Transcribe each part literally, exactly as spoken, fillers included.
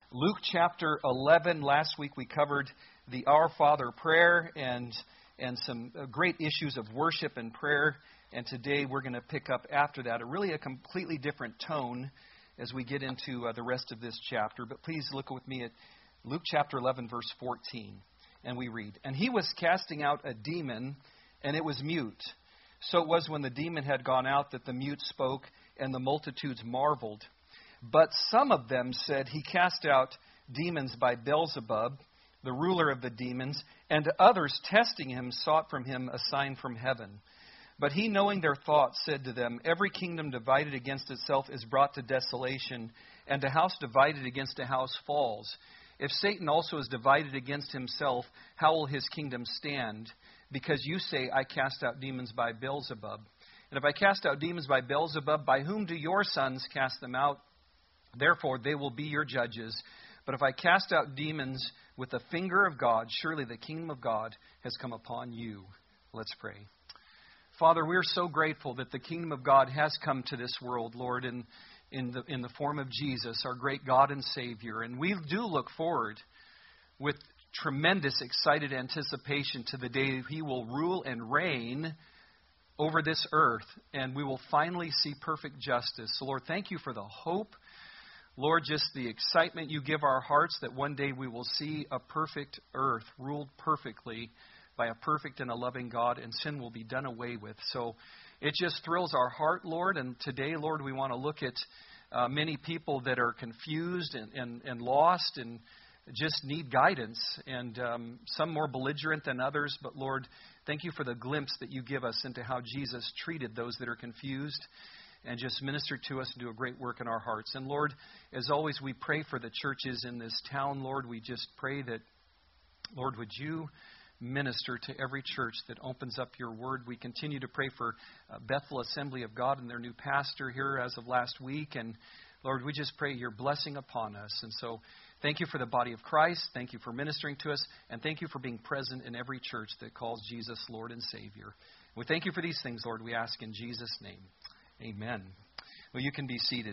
Luke chapter eleven. Last week we covered the Our Father prayer and and some great issues of worship and prayer. And today we're going to pick up after that, a really a completely different tone as we get into uh, the rest of this chapter. But please look with me at Luke chapter eleven, verse fourteen. And we read, "And he was casting out a demon, and it was mute. So it was when the demon had gone out that the mute spoke, and the multitudes marveled. But some of them said, he cast out demons by Beelzebub, the ruler of the demons, and others, testing him, sought from him a sign from heaven. But he, knowing their thoughts, said to them, every kingdom divided against itself is brought to desolation, and a house divided against a house falls. If Satan also is divided against himself, how will his kingdom stand? Because you say, I cast out demons by Beelzebub. And if I cast out demons by Beelzebub, by whom do your sons cast them out? Therefore, they will be your judges. But if I cast out demons with the finger of God, surely the kingdom of God has come upon you." Let's pray. Father, we're so grateful that the kingdom of God has come to this world, Lord, in, in, the, in the form of Jesus, our great God and Savior. And we do look forward with tremendous excited anticipation to the day He will rule and reign over this earth, and we will finally see perfect justice. So, Lord, thank you for the hope. Lord, just the excitement you give our hearts that one day we will see a perfect earth ruled perfectly by a perfect and a loving God, and sin will be done away with. So it just thrills our heart, Lord. And today, Lord, we want to look at uh, many people that are confused and, and, and lost and just need guidance, and um, some more belligerent than others. But, Lord, thank you for the glimpse that you give us into how Jesus treated those that are confused, and just minister to us and do a great work in our hearts. And Lord, as always, we pray for the churches in this town. Lord, we just pray that, Lord, would you minister to every church that opens up your word. We continue to pray for uh, Bethel Assembly of God and their new pastor here as of last week. And Lord, we just pray your blessing upon us. And so thank you for the body of Christ. Thank you for ministering to us. And thank you for being present in every church that calls Jesus Lord and Savior. We thank you for these things, Lord, we ask in Jesus' name. Amen. Well, you can be seated.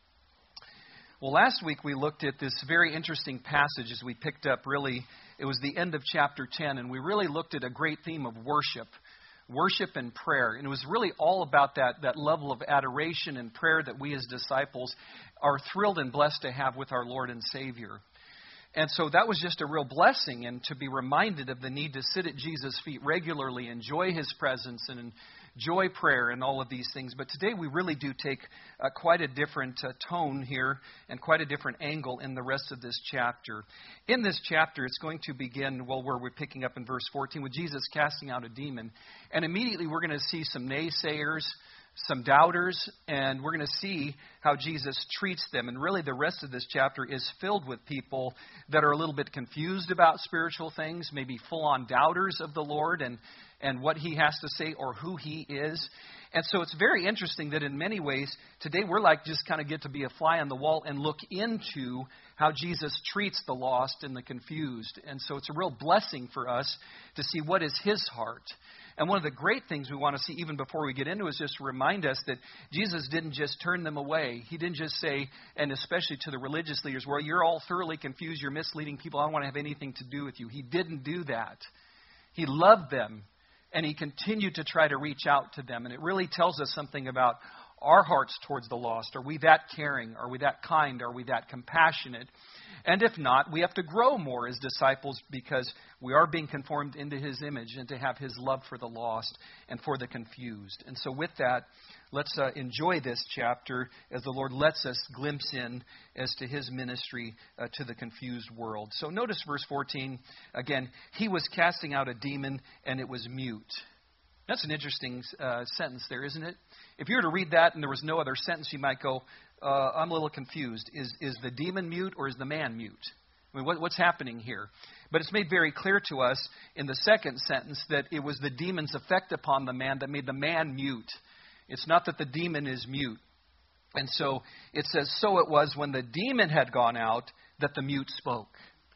Well, last week we looked at this very interesting passage as we picked up, really, it was the end of chapter ten, and we really looked at a great theme of worship, worship and prayer. And it was really all about that, that level of adoration and prayer that we as disciples are thrilled and blessed to have with our Lord and Savior. And so that was just a real blessing, and to be reminded of the need to sit at Jesus' feet regularly, enjoy His presence, and enjoy prayer and all of these things. But today we really do take uh, quite a different uh, tone here and quite a different angle in the rest of this chapter. In this chapter, it's going to begin, well, where we're picking up in verse fourteen, with Jesus casting out a demon. And immediately we're going to see some naysayers, some doubters, and we're going to see how Jesus treats them. And really the rest of this chapter is filled with people that are a little bit confused about spiritual things, maybe full-on doubters of the Lord and, and what He has to say or who He is. And so it's very interesting that in many ways, today we're like just kind of get to be a fly on the wall and look into how Jesus treats the lost and the confused. And so it's a real blessing for us to see what is His heart. And one of the great things we want to see even before we get into it is just remind us that Jesus didn't just turn them away. He didn't just say, and especially to the religious leaders, well, you're all thoroughly confused, you're misleading people, I don't want to have anything to do with you. He didn't do that. He loved them, and He continued to try to reach out to them. And it really tells us something about our hearts towards the lost. Are we that caring? Are we that kind? Are we that compassionate? And if not, we have to grow more as disciples because we are being conformed into His image and to have His love for the lost and for the confused. And so with that, let's uh, enjoy this chapter as the Lord lets us glimpse in as to His ministry uh, to the confused world. So notice verse fourteen. Again, he was casting out a demon and it was mute. That's an interesting uh, sentence there, isn't it? If you were to read that and there was no other sentence, you might go, uh, I'm a little confused. Is is the demon mute or is the man mute? I mean, what, what's happening here? But it's made very clear to us in the second sentence that it was the demon's effect upon the man that made the man mute. It's not that the demon is mute. And so it says, so it was when the demon had gone out that the mute spoke.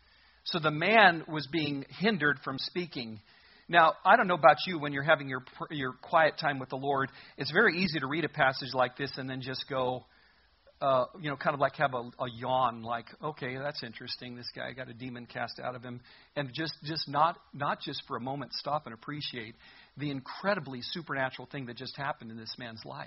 So the man was being hindered from speaking. Now, I don't know about you when you're having your your quiet time with the Lord. It's very easy to read a passage like this and then just go, uh, you know, kind of like have a, a yawn, like, okay, that's interesting. This guy got a demon cast out of him. And just, just not, not just for a moment stop and appreciate the incredibly supernatural thing that just happened in this man's life.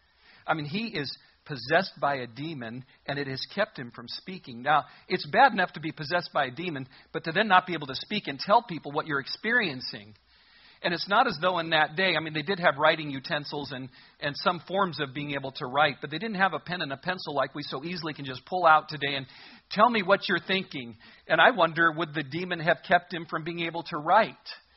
I mean, he is possessed by a demon, and it has kept him from speaking. Now, it's bad enough to be possessed by a demon, but to then not be able to speak and tell people what you're experiencing. And it's not as though in that day, I mean, they did have writing utensils and, and some forms of being able to write, but they didn't have a pen and a pencil like we so easily can just pull out today and tell me what you're thinking. And I wonder, would the demon have kept him from being able to write,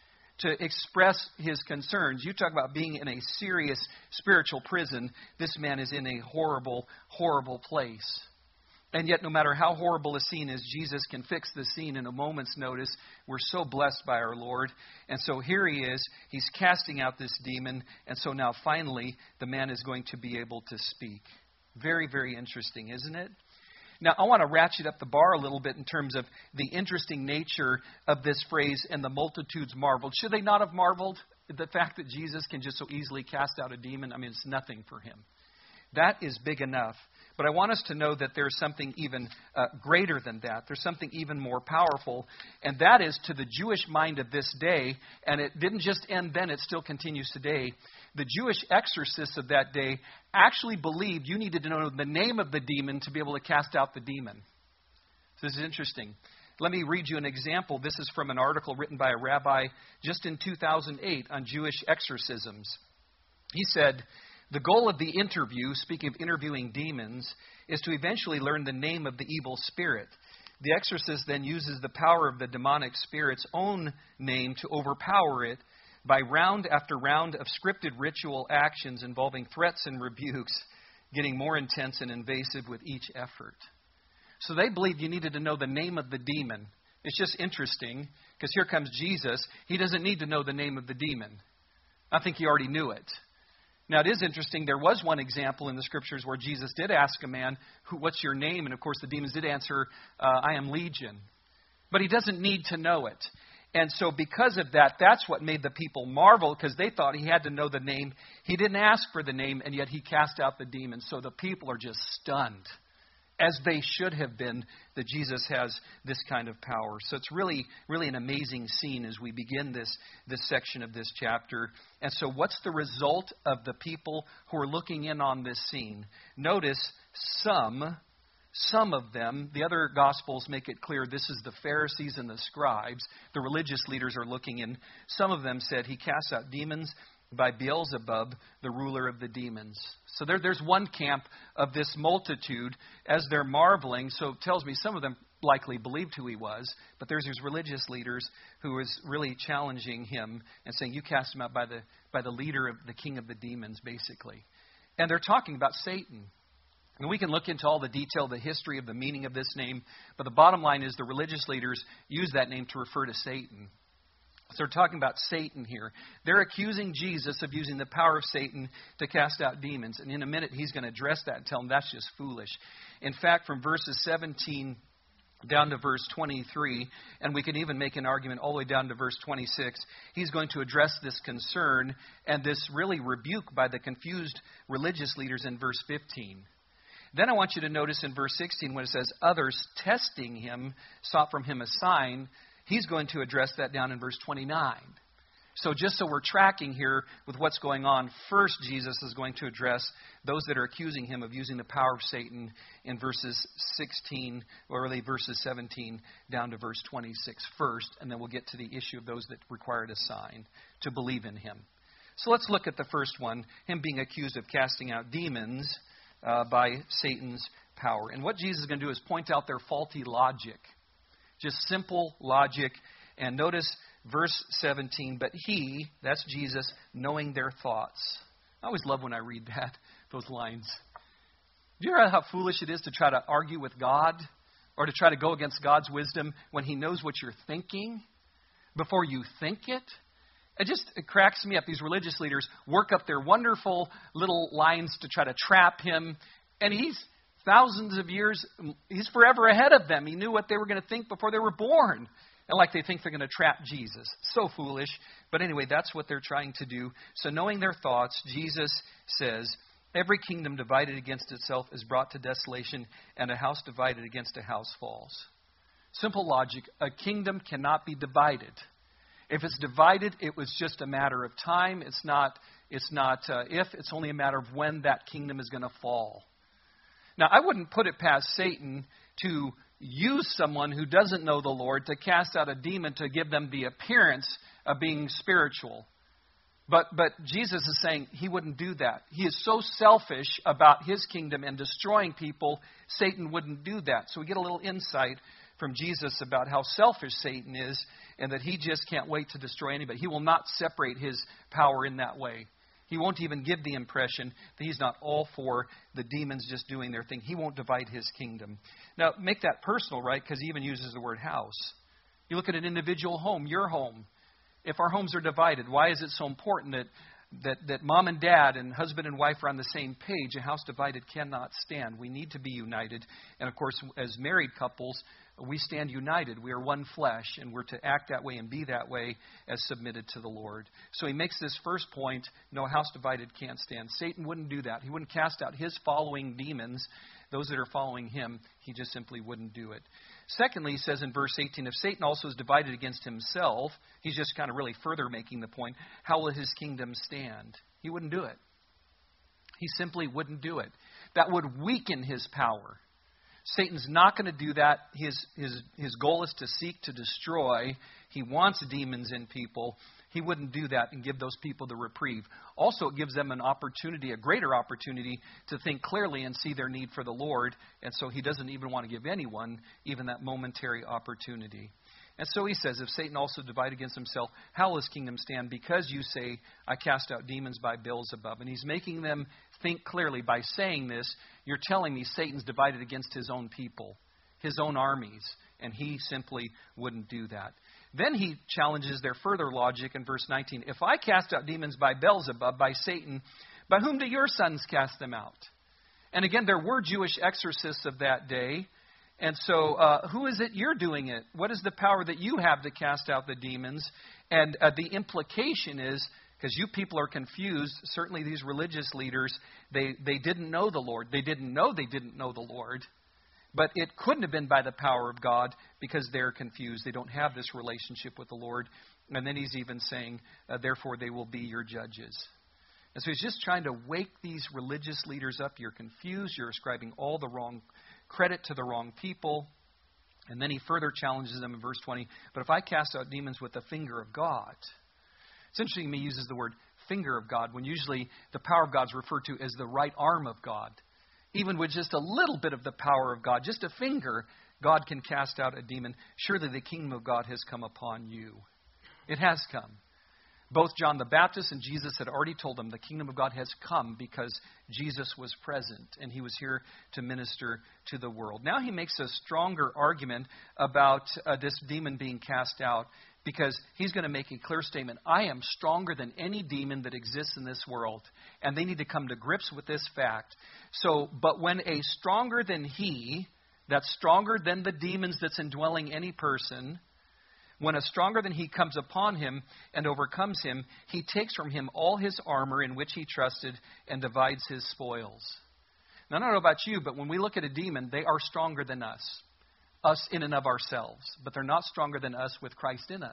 to express his concerns? You talk about being in a serious spiritual prison. This man is in a horrible, horrible place. And yet, no matter how horrible a scene is, Jesus can fix the scene in a moment's notice. We're so blessed by our Lord. And so here he is. He's casting out this demon. And so now, finally, the man is going to be able to speak. Very, very interesting, isn't it? Now, I want to ratchet up the bar a little bit in terms of the interesting nature of this phrase, and the multitudes marveled. Should they not have marveled? The fact that Jesus can just so easily cast out a demon, I mean, it's nothing for him. That is big enough. But I want us to know that there's something even uh, greater than that. There's something even more powerful. And that is, to the Jewish mind of this day, and it didn't just end then, it still continues today. The Jewish exorcists of that day actually believed you needed to know the name of the demon to be able to cast out the demon. So this is interesting. Let me read you an example. This is from an article written by a rabbi just in two thousand eight on Jewish exorcisms. He said, the goal of the interview, speaking of interviewing demons, is to eventually learn the name of the evil spirit. The exorcist then uses the power of the demonic spirit's own name to overpower it by round after round of scripted ritual actions involving threats and rebukes, getting more intense and invasive with each effort. So they believed you needed to know the name of the demon. It's just interesting, because here comes Jesus. He doesn't need to know the name of the demon. I think he already knew it. Now, it is interesting. There was one example in the Scriptures where Jesus did ask a man, "Who? What's your name?" And, of course, the demons did answer, uh, "I am Legion." But he doesn't need to know it. And so because of that, that's what made the people marvel, because they thought he had to know the name. He didn't ask for the name, and yet he cast out the demons. So the people are just stunned, as they should have been, that Jesus has this kind of power. So it's really, really an amazing scene as we begin this, this section of this chapter. And so what's the result of the people who are looking in on this scene? Notice some, some of them, the other Gospels make it clear this is the Pharisees and the scribes. The religious leaders are looking in. Some of them said he casts out demons by Beelzebub, the ruler of the demons. So there, there's one camp of this multitude as they're marveling. So it tells me some of them likely believed who he was, but there's these religious leaders who is really challenging him and saying, you cast him out by the by the leader of the king of the demons, basically. And they're talking about Satan. And we can look into all the detail, the history of the meaning of this name, but the bottom line is the religious leaders use that name to refer to Satan. So they're talking about Satan here. They're accusing Jesus of using the power of Satan to cast out demons. And in a minute, he's going to address that and tell them that's just foolish. In fact, from verses seventeen down to verse twenty-three, and we can even make an argument all the way down to verse twenty-six, he's going to address this concern and this really rebuke by the confused religious leaders in verse fifteen. Then I want you to notice in verse sixteen when it says, others testing him sought from him a sign. He's going to address that down in verse twenty-nine. So just so we're tracking here with what's going on, first Jesus is going to address those that are accusing him of using the power of Satan in verses sixteen, or really verses seventeen down to verse twenty-six first, and then we'll get to the issue of those that required a sign to believe in him. So let's look at the first one, him being accused of casting out demons uh, by Satan's power. And what Jesus is going to do is point out their faulty logic. Just simple logic. And notice verse seventeen, but he, that's Jesus, knowing their thoughts. I always love when I read that, those lines. Do you realize how foolish it is to try to argue with God or to try to go against God's wisdom when he knows what you're thinking before you think it? It just it cracks me up. These religious leaders work up their wonderful little lines to try to trap him, and he's thousands of years, he's forever ahead of them. He knew what they were going to think before they were born. And like they think they're going to trap Jesus. So foolish. But anyway, that's what they're trying to do. So knowing their thoughts, Jesus says, Every kingdom divided against itself is brought to desolation, and a house divided against a house falls. Simple logic. A kingdom cannot be divided. If it's divided, it was just a matter of time. It's not, it's not uh, if, it's only a matter of when that kingdom is going to fall. Now, I wouldn't put it past Satan to use someone who doesn't know the Lord to cast out a demon to give them the appearance of being spiritual. But but Jesus is saying he wouldn't do that. He is so selfish about his kingdom and destroying people, Satan wouldn't do that. So we get a little insight from Jesus about how selfish Satan is and that he just can't wait to destroy anybody. He will not separate his power in that way. He won't even give the impression that he's not all for the demons just doing their thing. He won't divide his kingdom. Now, make that personal, right? Because he even uses the word house. You look at an individual home, your home. If our homes are divided, why is it so important that, that, that mom and dad and husband and wife are on the same page? A house divided cannot stand. We need to be united. And, of course, as married couples, we stand united. We are one flesh, and we're to act that way and be that way as submitted to the Lord. So he makes this first point, no, house divided can't stand. Satan wouldn't do that. He wouldn't cast out his following demons, those that are following him. He just simply wouldn't do it. Secondly, he says in verse eighteen, if Satan also is divided against himself, he's just kind of really further making the point, how will his kingdom stand? He wouldn't do it. He simply wouldn't do it. That would weaken his power. Satan's not going to do that. His, his, his goal is to seek to destroy. He wants demons in people. He wouldn't do that and give those people the reprieve. Also, it gives them an opportunity, a greater opportunity, to think clearly and see their need for the Lord. And so he doesn't even want to give anyone even that momentary opportunity. And so he says, if Satan also divide against himself, how will his kingdom stand? Because you say, I cast out demons by Beelzebub. And he's making them think clearly. By saying this, you're telling me Satan's divided against his own people, his own armies. And he simply wouldn't do that. Then he challenges their further logic in verse nineteen. If I cast out demons by Beelzebub, by Satan, by whom do your sons cast them out? And again, there were Jewish exorcists of that day. And so uh, who is it you're doing it? What is the power that you have to cast out the demons? And uh, the implication is, because you people are confused, certainly these religious leaders, they, they didn't know the Lord. They didn't know they didn't know the Lord. But it couldn't have been by the power of God because they're confused. They don't have this relationship with the Lord. And then he's even saying, uh, therefore they will be your judges. And so he's just trying to wake these religious leaders up. You're confused. You're ascribing all the wrong credit to the wrong people. And then he further challenges them in verse twenty. But if I cast out demons with the finger of God. It's interesting he uses the word finger of God when usually the power of God is referred to as the right arm of God. Even with just a little bit of the power of God, just a finger, God can cast out a demon. Surely the kingdom of God has come upon you. It has come. Both John the Baptist and Jesus had already told them the kingdom of God has come because Jesus was present and he was here to minister to the world. Now he makes a stronger argument about uh, this demon being cast out because he's going to make a clear statement. I am stronger than any demon that exists in this world. And they need to come to grips with this fact. So, but when a stronger than he, that's stronger than the demons that's indwelling any person, when a stronger than he comes upon him and overcomes him, he takes from him all his armor in which he trusted and divides his spoils. Now, I don't know about you, but when we look at a demon, they are stronger than us. Us in and of ourselves. But they're not stronger than us with Christ in us.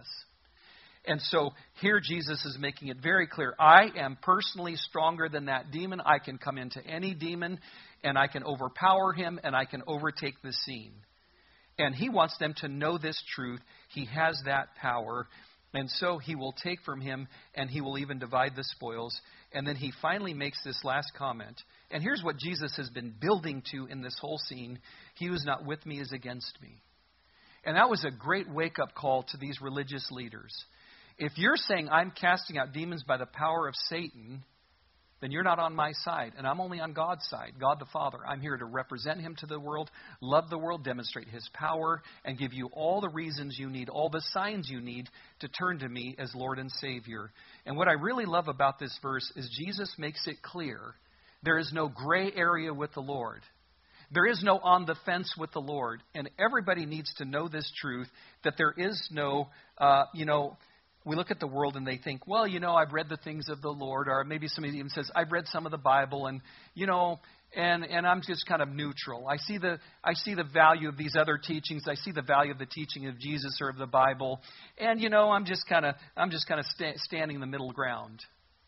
And so here Jesus is making it very clear. I am personally stronger than that demon. I can come into any demon and I can overpower him and I can overtake the scene. And he wants them to know this truth. He has that power. And so he will take from him and he will even divide the spoils. And then he finally makes this last comment. And here's what Jesus has been building to in this whole scene. He who is not with me is against me. And that was a great wake-up call to these religious leaders. If you're saying I'm casting out demons by the power of Satan, then you're not on my side. And I'm only on God's side, God the Father. I'm here to represent him to the world, love the world, demonstrate his power, and give you all the reasons you need, all the signs you need to turn to me as Lord and Savior. And what I really love about this verse is Jesus makes it clear there is no gray area with the Lord. There is no on the fence with the Lord. And everybody needs to know this truth, that there is no, uh, you know, we look at the world and they think, well, you know, I've read the things of the Lord, or maybe somebody even says, I've read some of the Bible, and, you know, and, and I'm just kind of neutral. I see the I see the value of these other teachings. I see the value of the teaching of Jesus or of the Bible, and, you know, I'm just kind of I'm just kind of sta- standing in the middle ground.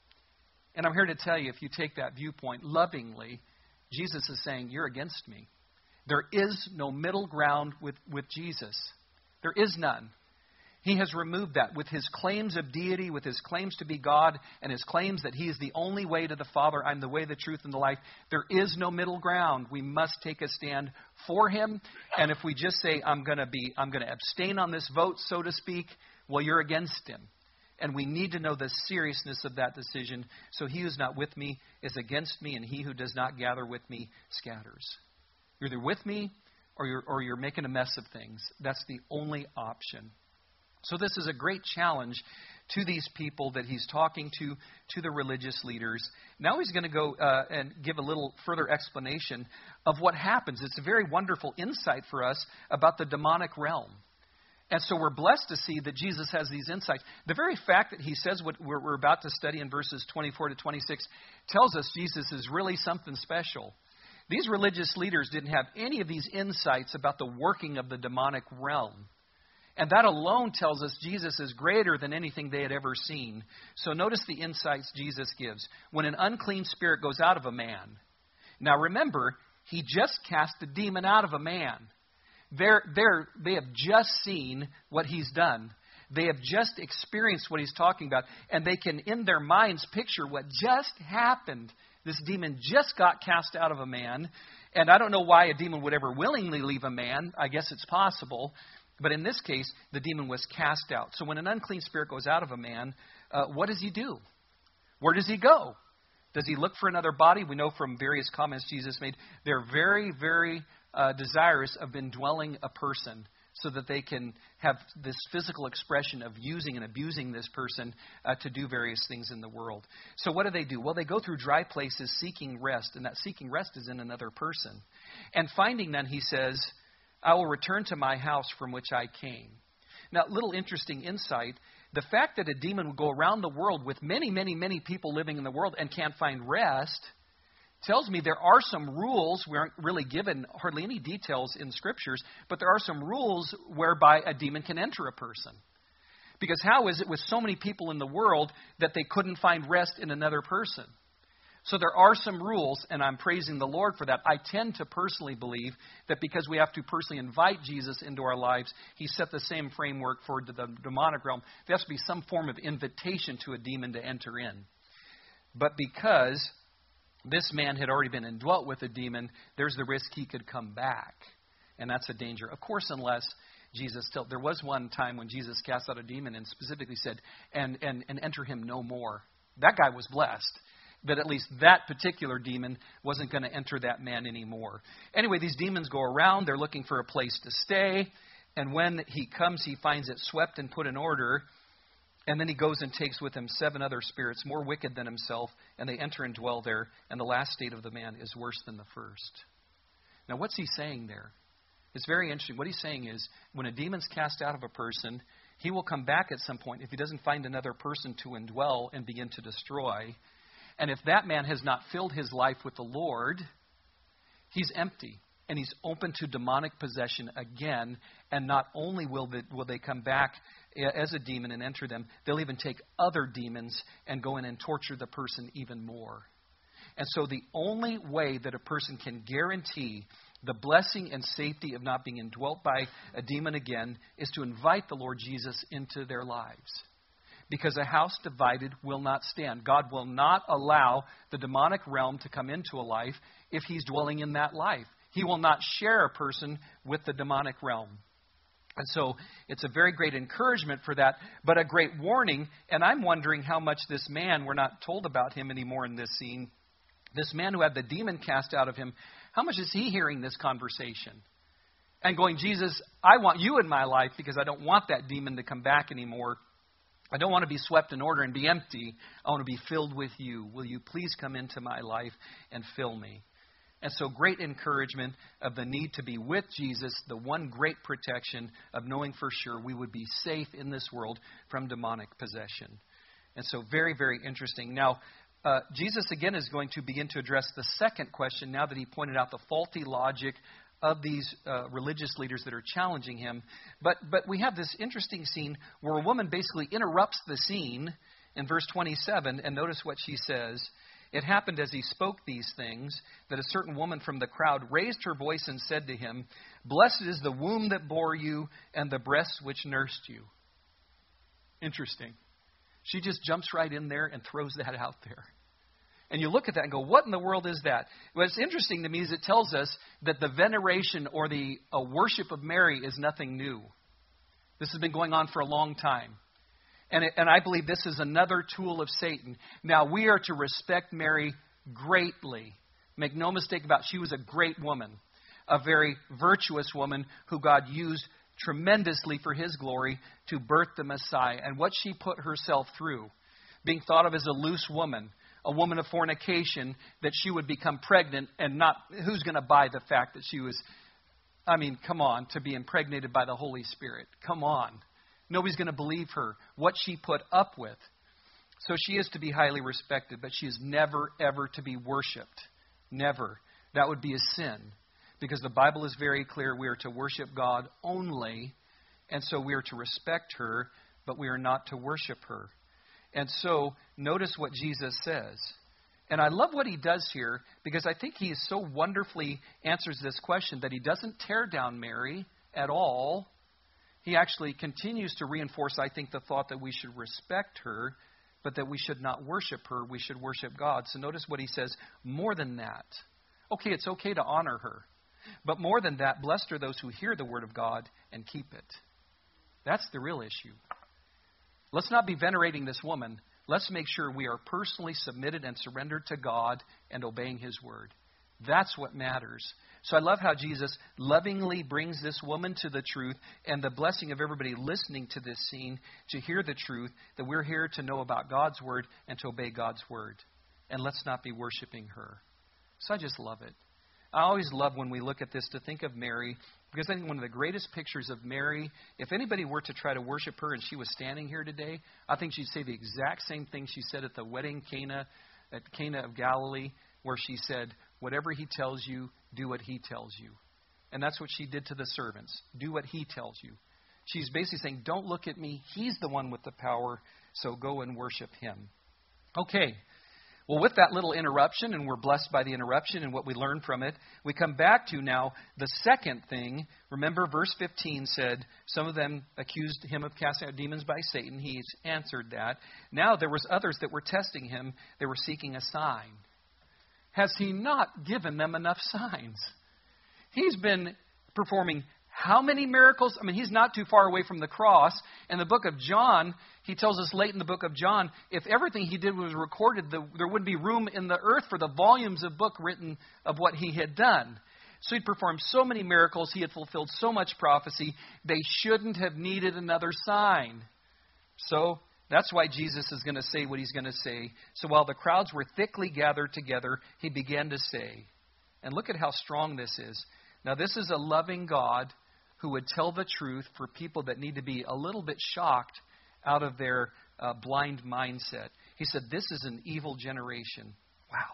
And I'm here to tell you, if you take that viewpoint lovingly, Jesus is saying, you're against me. There is no middle ground with, with Jesus. There is none. He has removed that with his claims of deity, with his claims to be God, and his claims that he is the only way to the Father. I'm the way, the truth, and the life. There is no middle ground. We must take a stand for him. And if we just say, I'm going to be, I'm going to abstain on this vote, so to speak, well, you're against him. And we need to know the seriousness of that decision. So he who is not with me is against me, and he who does not gather with me scatters. You're either with me or you're, or you're making a mess of things. That's the only option. So this is a great challenge to these people that he's talking to, to the religious leaders. Now he's going to go uh, and give a little further explanation of what happens. It's a very wonderful insight for us about the demonic realm. And so we're blessed to see that Jesus has these insights. The very fact that he says what we're, we're about to study in verses twenty-four to twenty-six tells us Jesus is really something special. These religious leaders didn't have any of these insights about the working of the demonic realm. And that alone tells us Jesus is greater than anything they had ever seen. So notice the insights Jesus gives. When an unclean spirit goes out of a man. Now remember, he just cast a demon out of a man. They're, they're, they have just seen what he's done. They have just experienced what he's talking about. And they can, in their minds, picture what just happened. This demon just got cast out of a man. And I don't know why a demon would ever willingly leave a man. I guess it's possible. But in this case, the demon was cast out. So when an unclean spirit goes out of a man, uh, what does he do? Where does he go? Does he look for another body? We know from various comments Jesus made, they're very, very uh, desirous of indwelling a person so that they can have this physical expression of using and abusing this person uh, to do various things in the world. So what do they do? Well, they go through dry places seeking rest, and that seeking rest is in another person. And finding none, he says, I will return to my house from which I came. Now, little interesting insight. The fact that a demon would go around the world with many, many, many people living in the world and can't find rest tells me there are some rules. We aren't really given hardly any details in scriptures, but there are some rules whereby a demon can enter a person. Because how is it with so many people in the world that they couldn't find rest in another person? So there are some rules, and I'm praising the Lord for that. I tend to personally believe that because we have to personally invite Jesus into our lives, he set the same framework for the demonic realm. There has to be some form of invitation to a demon to enter in. But because this man had already been indwelt with a demon, there's the risk he could come back. And that's a danger. Of course, unless Jesus still... There was one time when Jesus cast out a demon and specifically said, and, and, and enter him no more. That guy was blessed. That at least that particular demon wasn't going to enter that man anymore. Anyway, these demons go around. They're looking for a place to stay. And when he comes, he finds it swept and put in order. And then he goes and takes with him seven other spirits more wicked than himself. And they enter and dwell there. And the last state of the man is worse than the first. Now, what's he saying there? It's very interesting. What he's saying is when a demon's cast out of a person, he will come back at some point if he doesn't find another person to indwell and begin to destroy. And if that man has not filled his life with the Lord, he's empty. And he's open to demonic possession again. And not only will they, will they come back as a demon and enter them, they'll even take other demons and go in and torture the person even more. And so the only way that a person can guarantee the blessing and safety of not being indwelt by a demon again is to invite the Lord Jesus into their lives. Because a house divided will not stand. God will not allow the demonic realm to come into a life if he's dwelling in that life. He will not share a person with the demonic realm. And so it's a very great encouragement for that, but a great warning. And I'm wondering how much this man, we're not told about him anymore in this scene, this man who had the demon cast out of him, how much is he hearing this conversation? And going, Jesus, I want you in my life because I don't want that demon to come back anymore. I don't want to be swept in order and be empty. I want to be filled with you. Will you please come into my life and fill me? And so great encouragement of the need to be with Jesus, the one great protection of knowing for sure we would be safe in this world from demonic possession. And so very, very interesting. Now, uh, Jesus again is going to begin to address the second question now that he pointed out the faulty logic of these uh, religious leaders that are challenging him. But, but we have this interesting scene where a woman basically interrupts the scene in verse twenty-seven, and notice what she says. It happened as he spoke these things that a certain woman from the crowd raised her voice and said to him, "Blessed is the womb that bore you and the breasts which nursed you." Interesting. She just jumps right in there and throws that out there. And you look at that and go, what in the world is that? What's interesting to me is it tells us that the veneration or the uh, worship of Mary is nothing new. This has been going on for a long time. And, it, and I believe this is another tool of Satan. Now, we are to respect Mary greatly. Make no mistake about it, she was a great woman, a very virtuous woman who God used tremendously for his glory to birth the Messiah. And what she put herself through, being thought of as a loose woman, a woman of fornication, that she would become pregnant and not, who's going to buy the fact that she was, I mean, come on, to be impregnated by the Holy Spirit. Come on. Nobody's going to believe her, what she put up with. So she is to be highly respected, but she is never, ever to be worshipped. Never. That would be a sin. Because the Bible is very clear, we are to worship God only, and so we are to respect her, but we are not to worship her. And so, notice what Jesus says. And I love what he does here, because I think he so wonderfully answers this question that he doesn't tear down Mary at all. He actually continues to reinforce, I think, the thought that we should respect her, but that we should not worship her. We should worship God. So notice what he says. More than that. Okay, it's okay to honor her. But more than that, blessed are those who hear the word of God and keep it. That's the real issue. Let's not be venerating this woman. Let's make sure we are personally submitted and surrendered to God and obeying his word. That's what matters. So I love how Jesus lovingly brings this woman to the truth, and the blessing of everybody listening to this scene to hear the truth, that we're here to know about God's word and to obey God's word. And let's not be worshiping her. So I just love it. I always love when we look at this to think of Mary, because I think one of the greatest pictures of Mary, if anybody were to try to worship her and she was standing here today, I think she'd say the exact same thing she said at the wedding Cana, at Cana of Galilee, where she said, whatever he tells you, do what he tells you. And that's what she did to the servants. Do what he tells you. She's basically saying, don't look at me. He's the one with the power, so go and worship him. Okay. Well, with that little interruption, and we're blessed by the interruption and what we learned from it, we come back to now the second thing. Remember, verse fifteen said, some of them accused him of casting out demons by Satan. He's answered that. Now there was others that were testing him. They were seeking a sign. Has he not given them enough signs? He's been performing how many miracles? I mean, he's not too far away from the cross. In the book of John, he tells us late in the book of John, if everything he did was recorded, the, there wouldn't be room in the earth for the volumes of book written of what he had done. So he'd performed so many miracles. He had fulfilled so much prophecy. They shouldn't have needed another sign. So that's why Jesus is going to say what he's going to say. So while the crowds were thickly gathered together, he began to say, and look at how strong this is. Now, this is a loving God who would tell the truth for people that need to be a little bit shocked out of their uh, blind mindset. He said, this is an evil generation. Wow.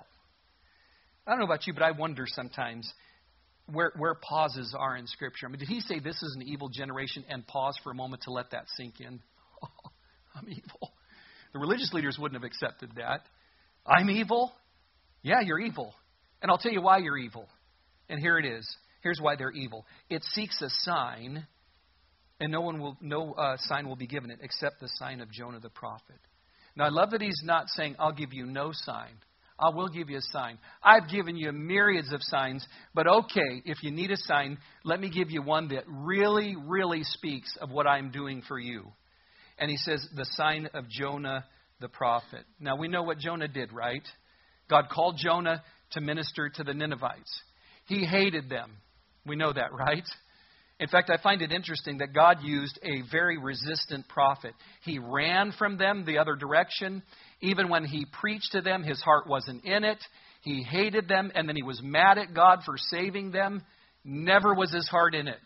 I don't know about you, but I wonder sometimes where, where pauses are in Scripture. I mean, did he say this is an evil generation and pause for a moment to let that sink in? Oh, I'm evil. The religious leaders wouldn't have accepted that. I'm evil? Yeah, you're evil. And I'll tell you why you're evil. And here it is. Here's why they're evil. It seeks a sign, and no one will, no uh, sign will be given it except the sign of Jonah the prophet. Now, I love that he's not saying, I'll give you no sign. I will give you a sign. I've given you myriads of signs, but okay, if you need a sign, let me give you one that really, really speaks of what I'm doing for you. And he says, the sign of Jonah the prophet. Now, we know what Jonah did, right? God called Jonah to minister to the Ninevites. He hated them. We know that, right? In fact, I find it interesting that God used a very resistant prophet. He ran from them the other direction. Even when he preached to them, his heart wasn't in it. He hated them, and then he was mad at God for saving them. Never was his heart in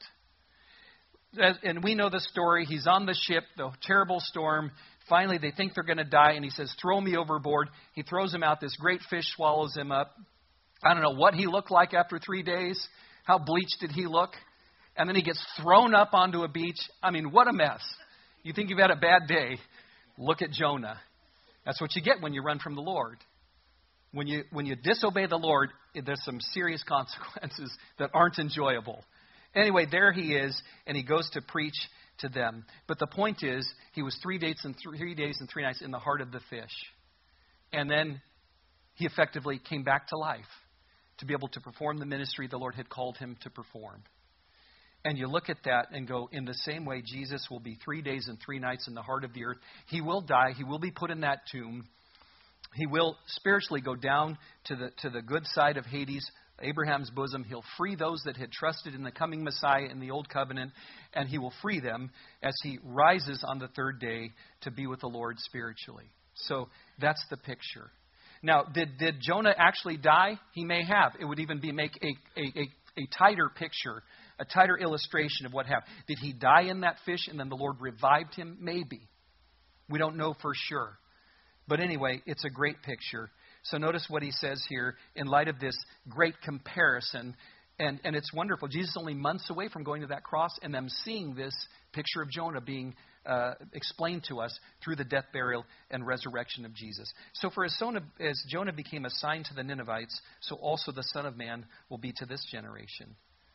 it. And we know the story. He's on the ship, the terrible storm. Finally, they think they're going to die, and he says, throw me overboard. He throws him out. This great fish swallows him up. I don't know what he looked like after three days. How bleached did he look? And then he gets thrown up onto a beach. I mean, what a mess. You think you've had a bad day? Look at Jonah. That's what you get when you run from the Lord. When you when you disobey the Lord, there's some serious consequences that aren't enjoyable. Anyway, there he is, and he goes to preach to them. But the point is, he was three days and three days and three nights in the heart of the fish. And then he effectively came back to life to be able to perform the ministry the Lord had called him to perform. And you look at that and go, in the same way, Jesus will be three days and three nights in the heart of the earth. He will die. He will be put in that tomb. He will spiritually go down to the to the good side of Hades, Abraham's bosom. He'll free those that had trusted in the coming Messiah in the Old Covenant, and he will free them as he rises on the third day to be with the Lord spiritually. So that's the picture. Now, did, did Jonah actually die? He may have. It would even be make a, a, a, a tighter picture, a tighter illustration of what happened. Did he die in that fish and then the Lord revived him? Maybe. We don't know for sure. But anyway, it's a great picture. So notice what he says here in light of this great comparison. And, and it's wonderful. Jesus is only months away from going to that cross and them seeing this picture of Jonah being uh, explained to us through the death, burial, and resurrection of Jesus. So for as, Jonah, as Jonah became a sign to the Ninevites, so also the Son of Man will be to this generation.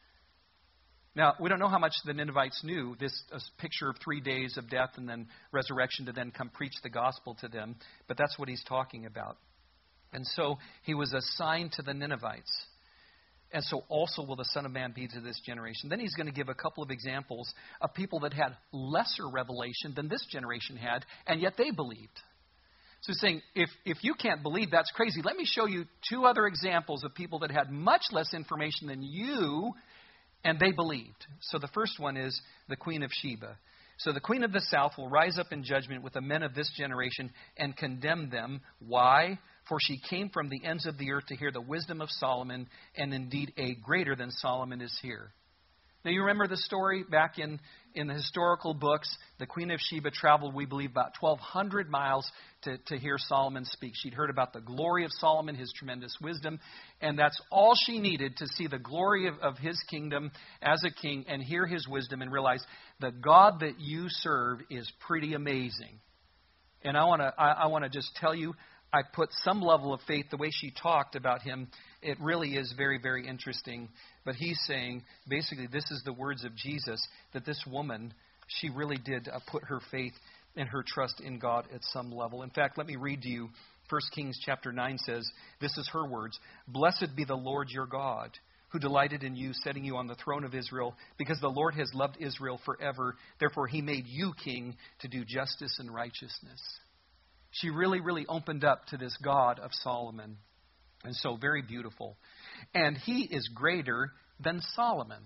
Now, we don't know how much the Ninevites knew, this uh, picture of three days of death and then resurrection to then come preach the gospel to them. But that's what he's talking about. And so he was a sign to the Ninevites. And so also will the Son of Man be to this generation. Then he's going to give a couple of examples of people that had lesser revelation than this generation had, and yet they believed. So he's saying, if, if you can't believe, that's crazy. Let me show you two other examples of people that had much less information than you, and they believed. So the first one is the Queen of Sheba. So the Queen of the South will rise up in judgment with the men of this generation and condemn them. Why? For she came from the ends of the earth to hear the wisdom of Solomon, and indeed a greater than Solomon is here. Now you remember the story back in, in the historical books. The Queen of Sheba traveled, we believe, about twelve hundred miles to, to hear Solomon speak. She'd heard about the glory of Solomon, his tremendous wisdom, and that's all she needed to see the glory of, of his kingdom as a king and hear his wisdom and realize the God that you serve is pretty amazing. And I want to I, I want to just tell you, I put some level of faith, the way she talked about him, it really is very, very interesting. But he's saying, basically, this is the words of Jesus, that this woman, she really did uh, put her faith and her trust in God at some level. In fact, let me read to you. First Kings chapter nine says, this is her words, "Blessed be the Lord your God, who delighted in you, setting you on the throne of Israel, because the Lord has loved Israel forever. Therefore he made you king to do justice and righteousness." She really, really opened up to this God of Solomon. And so very beautiful. And he is greater than Solomon.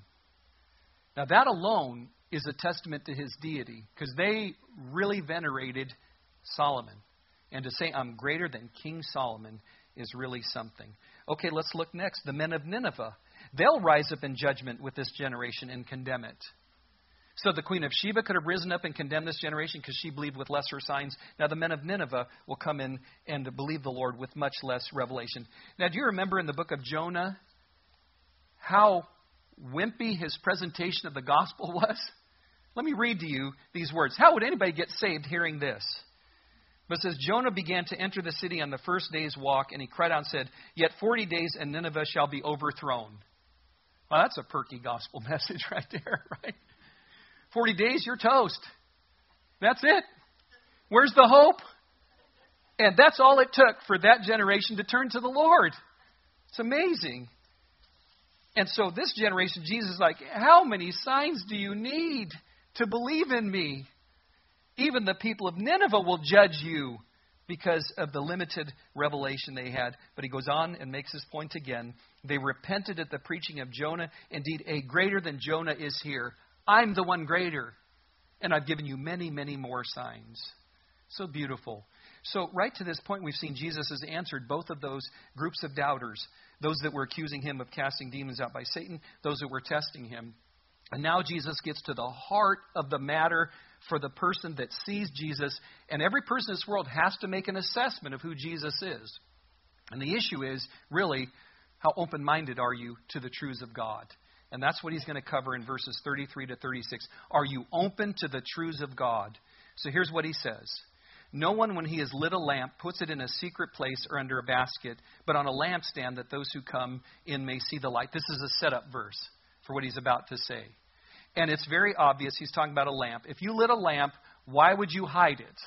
Now that alone is a testament to his deity, because they really venerated Solomon. And to say I'm greater than King Solomon is really something. Okay, let's look next. The men of Nineveh. They'll rise up in judgment with this generation and condemn it. So the Queen of Sheba could have risen up and condemned this generation because she believed with lesser signs. Now the men of Nineveh will come in and believe the Lord with much less revelation. Now, do you remember in the book of Jonah how wimpy his presentation of the gospel was? Let me read to you these words. How would anybody get saved hearing this? But it says, Jonah began to enter the city on the first day's walk, and he cried out and said, "Yet forty days and Nineveh shall be overthrown." Well, that's a perky gospel message right there, right? forty days, you're toast. That's it. Where's the hope? And that's all it took for that generation to turn to the Lord. It's amazing. And so this generation, Jesus is like, how many signs do you need to believe in me? Even the people of Nineveh will judge you because of the limited revelation they had. But he goes on and makes his point again. They repented at the preaching of Jonah. Indeed, a greater than Jonah is here. I'm the one greater, and I've given you many, many more signs. So beautiful. So right to this point, we've seen Jesus has answered both of those groups of doubters, those that were accusing him of casting demons out by Satan, those that were testing him. And now Jesus gets to the heart of the matter for the person that sees Jesus. And every person in this world has to make an assessment of who Jesus is. And the issue is, really, how open-minded are you to the truths of God? And that's what he's going to cover in verses thirty-three to thirty-six. Are you open to the truths of God? So here's what he says. No one, when he has lit a lamp, puts it in a secret place or under a basket, but on a lampstand that those who come in may see the light. This is a setup verse for what he's about to say. And it's very obvious. He's talking about a lamp. If you lit a lamp, why would you hide it?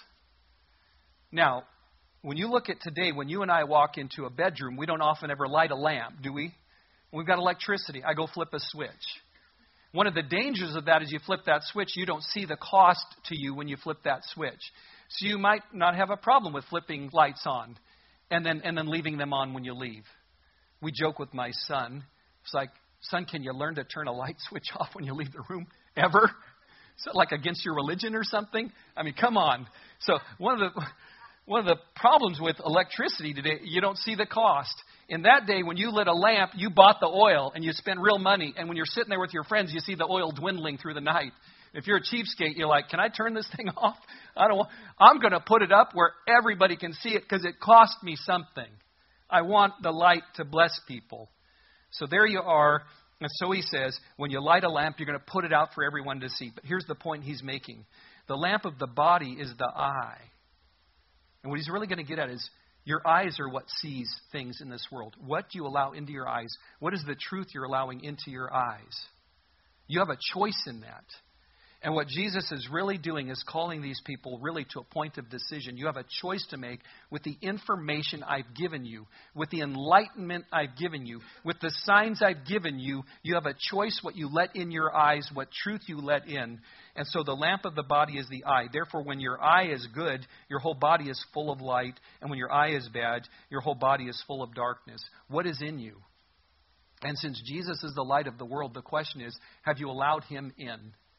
Now, when you look at today, when you and I walk into a bedroom, we don't often ever light a lamp, do we? We've got electricity. I go flip a switch. One of the dangers of that is you flip that switch, you don't see the cost to you when you flip that switch. So you might not have a problem with flipping lights on and then and then leaving them on when you leave. We joke with my son. It's like, son, can you learn to turn a light switch off when you leave the room? Ever? Is that like against your religion or something? I mean, come on. So one of the one of the problems with electricity today, you don't see the cost. In that day, when you lit a lamp, you bought the oil and you spent real money. And when you're sitting there with your friends, you see the oil dwindling through the night. If you're a cheapskate, you're like, can I turn this thing off? I don't want, I'm going to put it up where everybody can see it because it cost me something. I want the light to bless people. So there you are. And so he says, when you light a lamp, you're going to put it out for everyone to see. But here's the point he's making. The lamp of the body is the eye. And what he's really going to get at is your eyes are what sees things in this world. What do you allow into your eyes? What is the truth you're allowing into your eyes? You have a choice in that. And what Jesus is really doing is calling these people really to a point of decision. You have a choice to make with the information I've given you, with the enlightenment I've given you, with the signs I've given you. You have a choice what you let in your eyes, what truth you let in. And so the lamp of the body is the eye. Therefore, when your eye is good, your whole body is full of light. And when your eye is bad, your whole body is full of darkness. What is in you? And since Jesus is the light of the world, the question is, have you allowed him in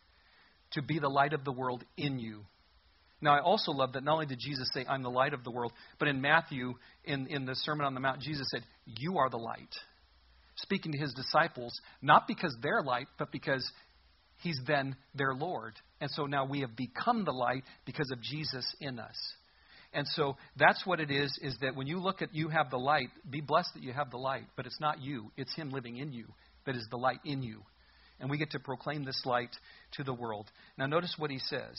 to be the light of the world in you? Now, I also love that not only did Jesus say, I'm the light of the world, but in Matthew, in, in the Sermon on the Mount, Jesus said, you are the light. Speaking to his disciples, not because they're light, but because he's then their Lord. And so now we have become the light because of Jesus in us. And so that's what it is, is that when you look at you have the light, be blessed that you have the light. But it's not you. It's him living in you that is the light in you. And we get to proclaim this light to the world. Now notice what he says.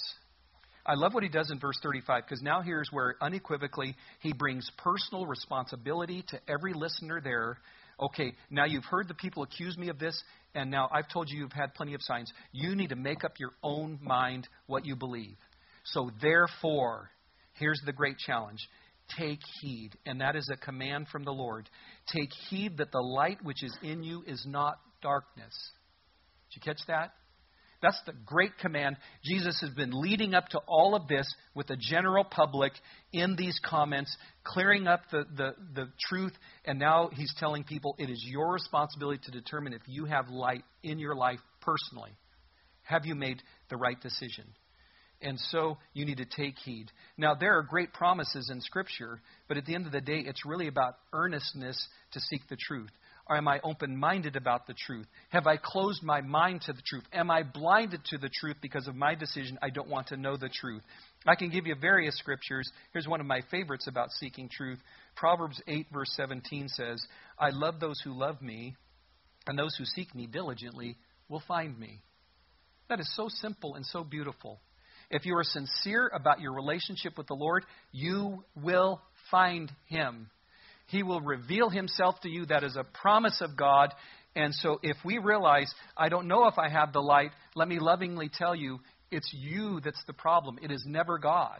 I love what he does in verse thirty-five, because now here's where unequivocally he brings personal responsibility to every listener there. Okay, now you've heard the people accuse me of this, and now I've told you you've had plenty of signs. You need to make up your own mind what you believe. So therefore, here's the great challenge. Take heed, and that is a command from the Lord. Take heed that the light which is in you is not darkness. Did you catch that? That's the great command. Jesus has been leading up to all of this with the general public in these comments, clearing up the, the, the truth, and now he's telling people it is your responsibility to determine if you have light in your life personally. Have you made the right decision? And so you need to take heed. Now, there are great promises in Scripture, but at the end of the day, it's really about earnestness to seek the truth. Or am I open-minded about the truth? Have I closed my mind to the truth? Am I blinded to the truth because of my decision I don't want to know the truth? I can give you various scriptures. Here's one of my favorites about seeking truth. Proverbs eight, verse seventeen says, I love those who love me, and those who seek me diligently will find me. That is so simple and so beautiful. If you are sincere about your relationship with the Lord, you will find him. He will reveal himself to you. That is a promise of God. And so if we realize, I don't know if I have the light, let me lovingly tell you, it's you that's the problem. It is never God.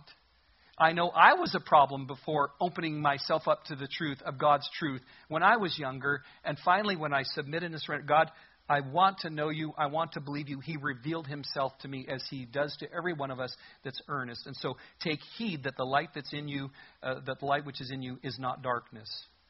I know I was a problem before opening myself up to the truth of God's truth when I was younger. And finally, when I submitted and surrendered, God, I want to know you. I want to believe you. He revealed himself to me as he does to every one of us that's earnest. And so take heed that the light that's in you, uh, that the light which is in you is not darkness.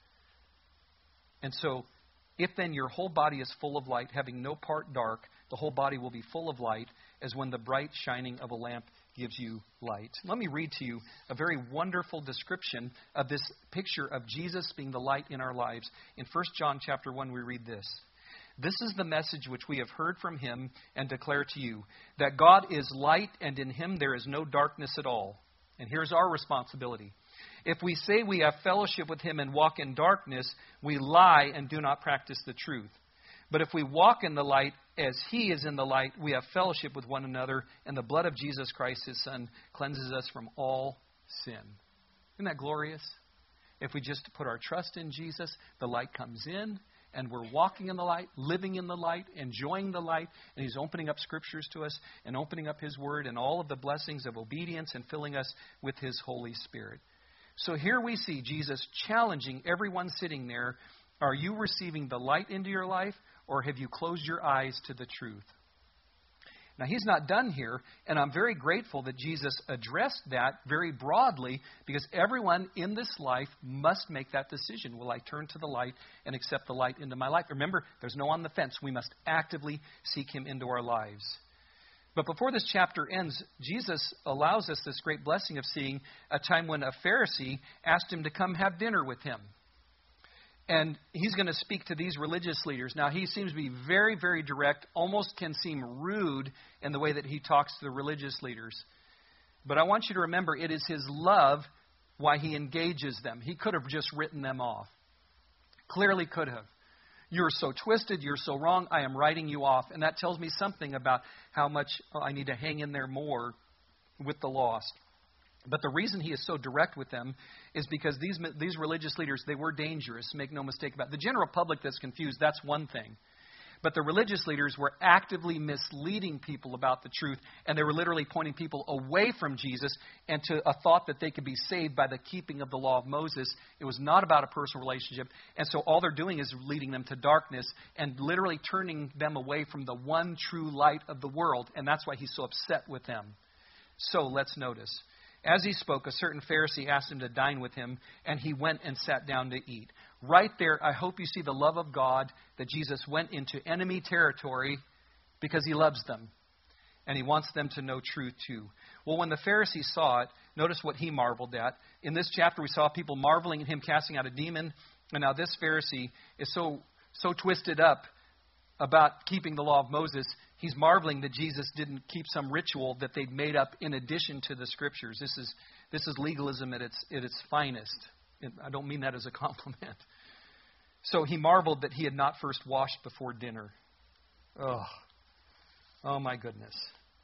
And so if then your whole body is full of light, having no part dark, the whole body will be full of light as when the bright shining of a lamp gives you light. Let me read to you a very wonderful description of this picture of Jesus being the light in our lives. In First John chapter one, we read this. This is the message which we have heard from him and declare to you, that God is light and in him there is no darkness at all. And here's our responsibility. If we say we have fellowship with him and walk in darkness, we lie and do not practice the truth. But if we walk in the light as he is in the light, we have fellowship with one another, and the blood of Jesus Christ, his Son, cleanses us from all sin. Isn't that glorious? If we just put our trust in Jesus, the light comes in, and we're walking in the light, living in the light, enjoying the light, and he's opening up scriptures to us and opening up his word and all of the blessings of obedience and filling us with his Holy Spirit. So here we see Jesus challenging everyone sitting there. Are you receiving the light into your life, or have you closed your eyes to the truth? Now, he's not done here, and I'm very grateful that Jesus addressed that very broadly, because everyone in this life must make that decision. Will I turn to the light and accept the light into my life? Remember, there's no on the fence. We must actively seek him into our lives. But before this chapter ends, Jesus allows us this great blessing of seeing a time when a Pharisee asked him to come have dinner with him. And he's going to speak to these religious leaders. Now, he seems to be very, very direct, almost can seem rude in the way that he talks to the religious leaders. But I want you to remember, it is his love why he engages them. He could have just written them off. Clearly could have. You're so twisted, you're so wrong, I am writing you off. And that tells me something about how much I need to hang in there more with the lost. But the reason he is so direct with them is because these these religious leaders, they were dangerous, make no mistake about it. The general public that's confused, that's one thing. But the religious leaders were actively misleading people about the truth, and they were literally pointing people away from Jesus and to a thought that they could be saved by the keeping of the law of Moses. It was not about a personal relationship, and so all they're doing is leading them to darkness and literally turning them away from the one true light of the world, and that's why he's so upset with them. So let's notice. As he spoke, a certain Pharisee asked him to dine with him, and he went and sat down to eat. Right there, I hope you see the love of God, that Jesus went into enemy territory because he loves them. And he wants them to know truth too. Well, when the Pharisee saw it, notice what he marveled at. In this chapter, we saw people marveling at him casting out a demon. And now this Pharisee is so, so twisted up about keeping the law of Moses, he's marveling that Jesus didn't keep some ritual that they'd made up in addition to the scriptures. This is this is legalism at its at its finest. I don't mean that as a compliment. So he marveled that he had not first washed before dinner. Oh, oh my goodness.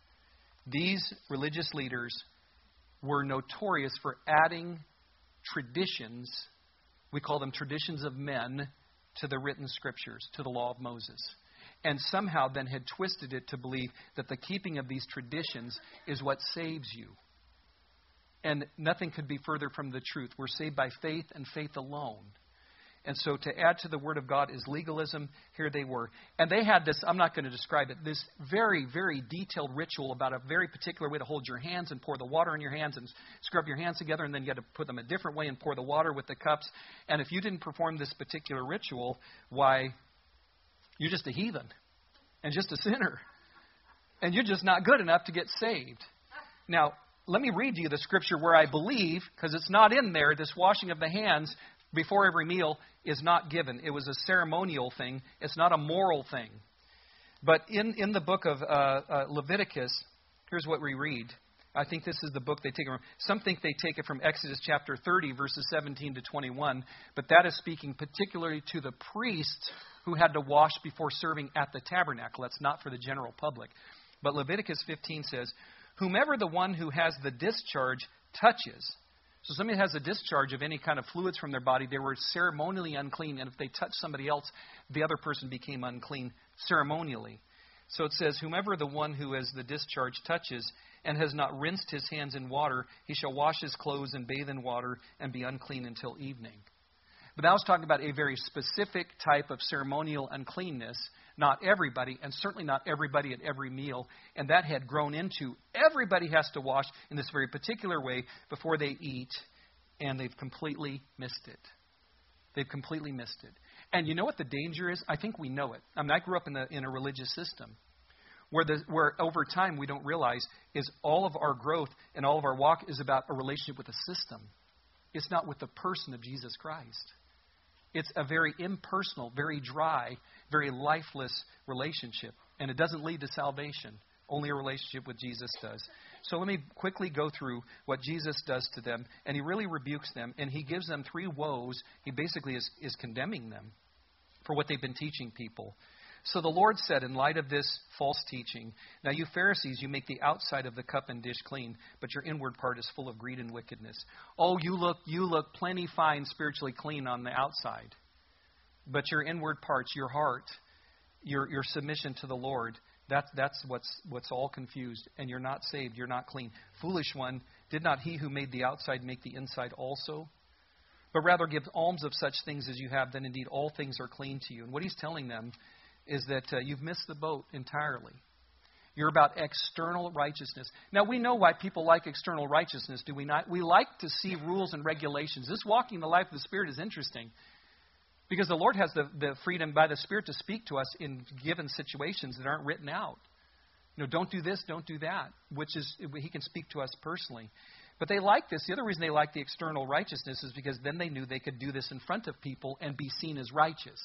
These religious leaders were notorious for adding traditions, we call them traditions of men, to the written scriptures, to the law of Moses. And somehow then had twisted it to believe that the keeping of these traditions is what saves you. And nothing could be further from the truth. We're saved by faith and faith alone. And so to add to the Word of God is legalism. Here they were. And they had this, I'm not going to describe it, this very, very detailed ritual about a very particular way to hold your hands and pour the water in your hands and scrub your hands together, and then you had to put them a different way and pour the water with the cups. And if you didn't perform this particular ritual, why, you're just a heathen and just a sinner. And you're just not good enough to get saved. Now, let me read you the scripture where I believe, because it's not in there, this washing of the hands before every meal is not given. It was a ceremonial thing. It's not a moral thing. But in, in the book of uh, uh, Leviticus, here's what we read. I think this is the book they take it from. Some think they take it from Exodus chapter thirty, verses seventeen to twenty-one. But that is speaking particularly to the priests who had to wash before serving at the tabernacle. That's not for the general public. But Leviticus fifteen says, whomever the one who has the discharge touches. So somebody has a discharge of any kind of fluids from their body, they were ceremonially unclean. And if they touched somebody else, the other person became unclean ceremonially. So it says, whomever the one who has the discharge touches and has not rinsed his hands in water, he shall wash his clothes and bathe in water and be unclean until evening. But that was talking about a very specific type of ceremonial uncleanness. Not everybody, and certainly not everybody at every meal. And that had grown into everybody has to wash in this very particular way before they eat. And they've completely missed it. They've completely missed it. And you know what the danger is? I think we know it. I mean, I grew up in, the, in a religious system Where, the, where over time we don't realize is all of our growth and all of our walk is about a relationship with a system. It's not with the person of Jesus Christ. It's a very impersonal, very dry, very lifeless relationship. And it doesn't lead to salvation. Only a relationship with Jesus does. So let me quickly go through what Jesus does to them. And he really rebukes them. And he gives them three woes. He basically is, is condemning them for what they've been teaching people. So the Lord said, in light of this false teaching, now you Pharisees, you make the outside of the cup and dish clean, but your inward part is full of greed and wickedness. Oh, you look you look plenty fine, spiritually clean on the outside. But your inward parts, your heart, your your submission to the Lord, that, that's what's what's all confused. And you're not saved, you're not clean. Foolish one, did not he who made the outside make the inside also? But rather give alms of such things as you have, then indeed all things are clean to you. And what he's telling them is that uh, you've missed the boat entirely. You're about external righteousness. Now, we know why people like external righteousness, do we not? We like to see rules and regulations. This walking the life of the Spirit is interesting because the Lord has the, the freedom by the Spirit to speak to us in given situations that aren't written out. You know, don't do this, don't do that, which is, he can speak to us personally. But they like this. The other reason they like the external righteousness is because then they knew they could do this in front of people and be seen as righteous.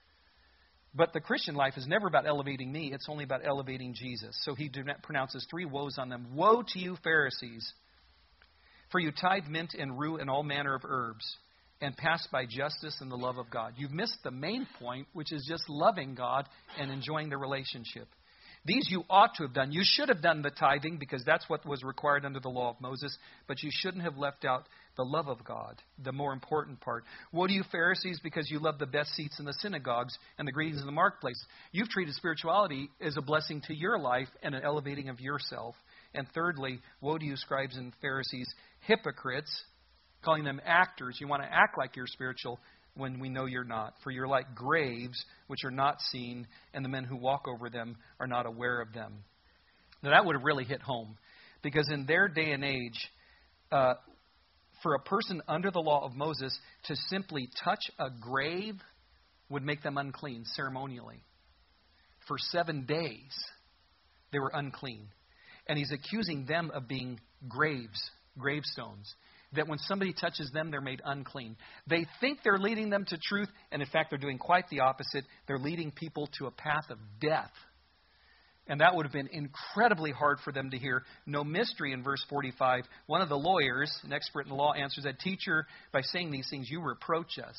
But the Christian life is never about elevating me. It's only about elevating Jesus. So he pronounces three woes on them. Woe to you, Pharisees, for you tithe mint and rue and all manner of herbs, and pass by justice and the love of God. You've missed the main point, which is just loving God and enjoying the relationship. These you ought to have done. You should have done the tithing because that's what was required under the law of Moses, but you shouldn't have left out the love of God, the more important part. Woe to you, Pharisees, because you love the best seats in the synagogues and the greetings in the marketplace. You've treated spirituality as a blessing to your life and an elevating of yourself. And thirdly, woe to you, scribes and Pharisees, hypocrites, calling them actors. You want to act like you're spiritual when we know you're not. For you're like graves, which are not seen, and the men who walk over them are not aware of them. Now that would have really hit home, because in their day and age, uh, for a person under the law of Moses to simply touch a grave would make them unclean ceremonially. For seven days, they were unclean. And he's accusing them of being graves, gravestones. That when somebody touches them, they're made unclean. They think they're leading them to truth, and in fact, they're doing quite the opposite. They're leading people to a path of death. And that would have been incredibly hard for them to hear. No mystery in verse forty-five. One of the lawyers, an expert in the law, answers that, Teacher, by saying these things, you reproach us.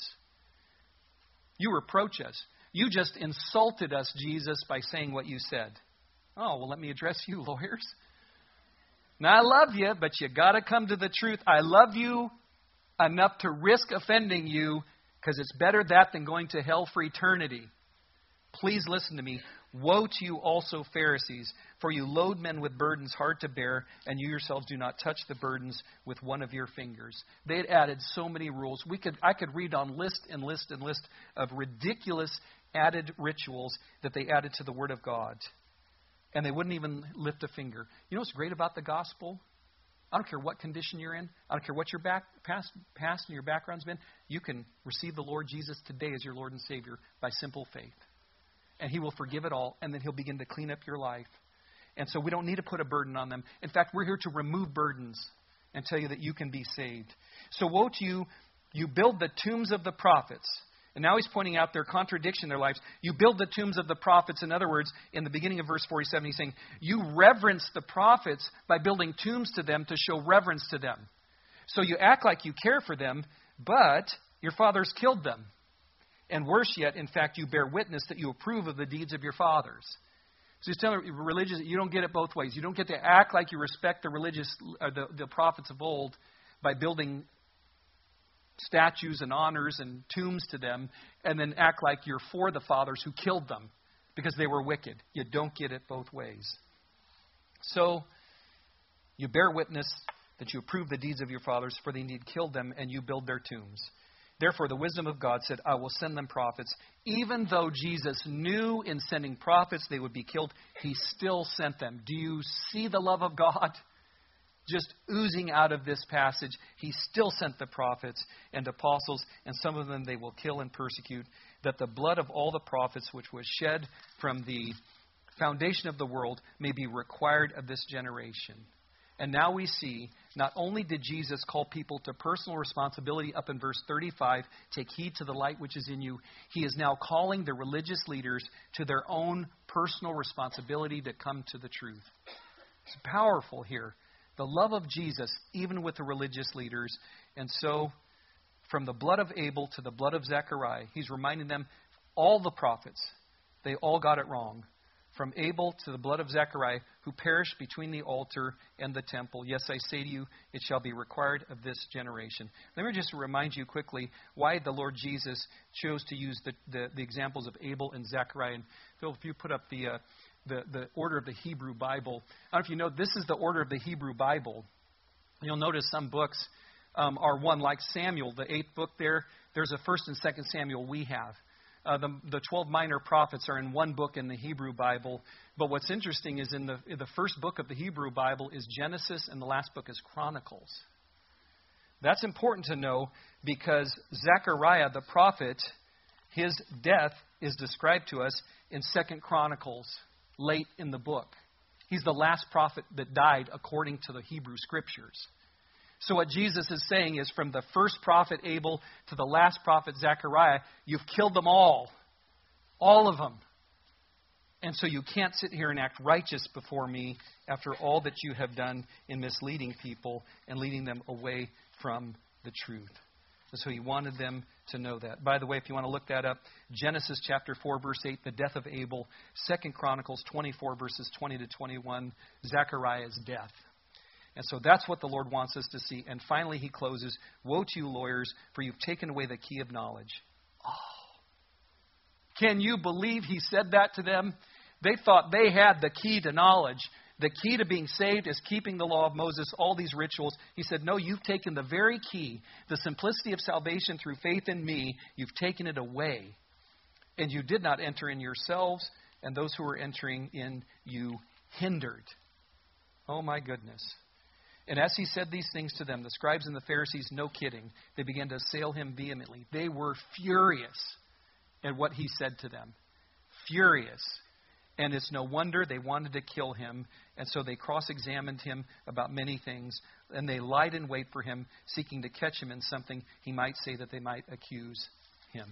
You reproach us. You just insulted us, Jesus, by saying what you said. Oh, well, let me address you, lawyers. Now, I love you, but you got to come to the truth. I love you enough to risk offending you because it's better that than going to hell for eternity. Please listen to me. Woe to you also, Pharisees, for you load men with burdens hard to bear, and you yourselves do not touch the burdens with one of your fingers. They had added so many rules. We could I could read on list and list and list of ridiculous added rituals that they added to the Word of God. And they wouldn't even lift a finger. You know what's great about the gospel? I don't care what condition you're in. I don't care what your back, past, past and your background's been. You can receive the Lord Jesus today as your Lord and Savior by simple faith. And He will forgive it all, and then He'll begin to clean up your life. And so we don't need to put a burden on them. In fact, we're here to remove burdens and tell you that you can be saved. So woe to you, you build the tombs of the prophets. And now he's pointing out their contradiction in their lives. You build the tombs of the prophets. In other words, in the beginning of verse forty-seven, he's saying, you reverence the prophets by building tombs to them to show reverence to them. So you act like you care for them, but your fathers killed them. And worse yet, in fact, you bear witness that you approve of the deeds of your fathers. So he's telling religious, you don't get it both ways. You don't get to act like you respect the religious, uh, the, the prophets of old by building statues and honors and tombs to them, and then act like you're for the fathers who killed them because they were wicked. You don't get it both ways. So you bear witness that you approve the deeds of your fathers, for they indeed killed them, and you build their tombs. Therefore, the wisdom of God said, I will send them prophets. Even though Jesus knew in sending prophets they would be killed, He still sent them. Do you see the love of God just oozing out of this passage? He still sent the prophets and apostles, and some of them they will kill and persecute, that the blood of all the prophets which was shed from the foundation of the world, may be required of this generation. And now we see, not only did Jesus call people to personal responsibility up in verse thirty-five, take heed to the light which is in you, he is now calling the religious leaders to their own personal responsibility to come to the truth. It's powerful here. The love of Jesus, even with the religious leaders. And so, from the blood of Abel to the blood of Zechariah, he's reminding them, all the prophets, they all got it wrong. From Abel to the blood of Zechariah, who perished between the altar and the temple. Yes, I say to you, it shall be required of this generation. Let me just remind you quickly why the Lord Jesus chose to use the, the, the examples of Abel and Zechariah. And Phil, if you put up the, uh, the, the order of the Hebrew Bible. I don't know if you know, this is the order of the Hebrew Bible. You'll notice some books um, are one, like Samuel, the eighth book there. There's a first and second Samuel we have. Uh, the, the twelve minor prophets are in one book in the Hebrew Bible. But what's interesting is in the, in the first book of the Hebrew Bible is Genesis, and the last book is Chronicles. That's important to know because Zechariah, the prophet, his death is described to us in Second Chronicles, late in the book. He's the last prophet that died according to the Hebrew Scriptures. So what Jesus is saying is from the first prophet Abel to the last prophet Zechariah, you've killed them all. All of them. And so you can't sit here and act righteous before me after all that you have done in misleading people and leading them away from the truth. And so he wanted them to know that. By the way, if you want to look that up, Genesis chapter four, verse eight, the death of Abel. Second Chronicles twenty-four, verses twenty to twenty-one, Zechariah's death. And so that's what the Lord wants us to see. And finally he closes, woe to you lawyers, for you've taken away the key of knowledge. Oh. Can you believe he said that to them? They thought they had the key to knowledge. The key to being saved is keeping the law of Moses, all these rituals. He said, no, you've taken the very key, the simplicity of salvation through faith in me, you've taken it away. And you did not enter in yourselves, and those who were entering in you hindered. Oh my goodness. And as he said these things to them, the scribes and the Pharisees, no kidding, they began to assail him vehemently. They were furious at what he said to them. Furious. And it's no wonder they wanted to kill him. And so they cross-examined him about many things. And they lied in wait for him, seeking to catch him in something he might say that they might accuse him.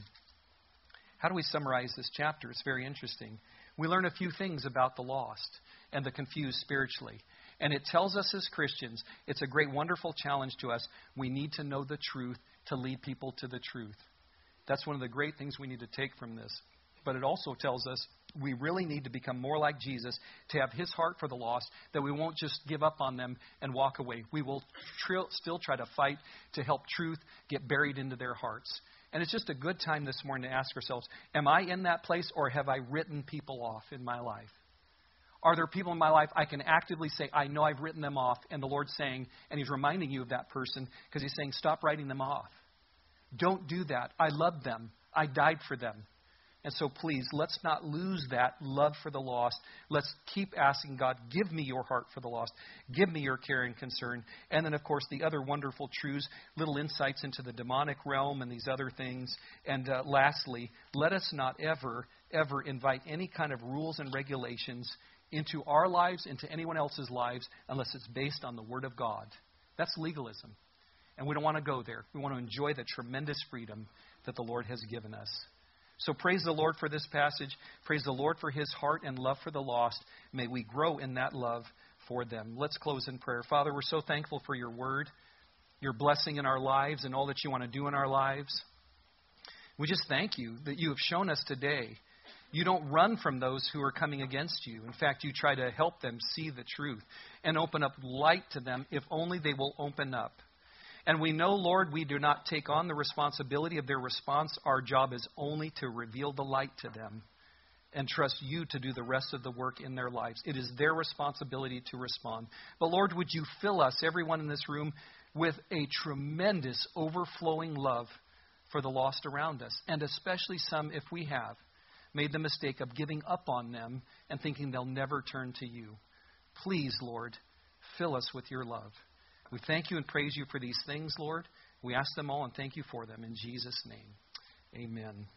How do we summarize this chapter? It's very interesting. We learn a few things about the lost and the confused spiritually. And it tells us as Christians, it's a great, wonderful challenge to us. We need to know the truth to lead people to the truth. That's one of the great things we need to take from this. But it also tells us we really need to become more like Jesus, to have his heart for the lost, that we won't just give up on them and walk away. We will tr- still try to fight to help truth get buried into their hearts. And it's just a good time this morning to ask ourselves, am I in that place, or have I written people off in my life? Are there people in my life I can actively say, I know I've written them off, and the Lord's saying, and he's reminding you of that person, because he's saying, stop writing them off. Don't do that. I love them. I died for them. And so please, let's not lose that love for the lost. Let's keep asking God, give me your heart for the lost. Give me your care and concern. And then, of course, the other wonderful truths, little insights into the demonic realm and these other things. And uh, lastly, let us not ever, ever invite any kind of rules and regulations into our lives, into anyone else's lives, unless it's based on the Word of God. That's legalism. And we don't want to go there. We want to enjoy the tremendous freedom that the Lord has given us. So praise the Lord for this passage. Praise the Lord for his heart and love for the lost. May we grow in that love for them. Let's close in prayer. Father, we're so thankful for your word, your blessing in our lives, and all that you want to do in our lives. We just thank you that you have shown us today. You don't run from those who are coming against you. In fact, you try to help them see the truth and open up light to them if only they will open up. And we know, Lord, we do not take on the responsibility of their response. Our job is only to reveal the light to them and trust you to do the rest of the work in their lives. It is their responsibility to respond. But Lord, would you fill us, everyone in this room, with a tremendous overflowing love for the lost around us, and especially some, if we have made the mistake of giving up on them and thinking they'll never turn to you. Please, Lord, fill us with your love. We thank you and praise you for these things, Lord. We ask them all and thank you for them. In Jesus' name, amen.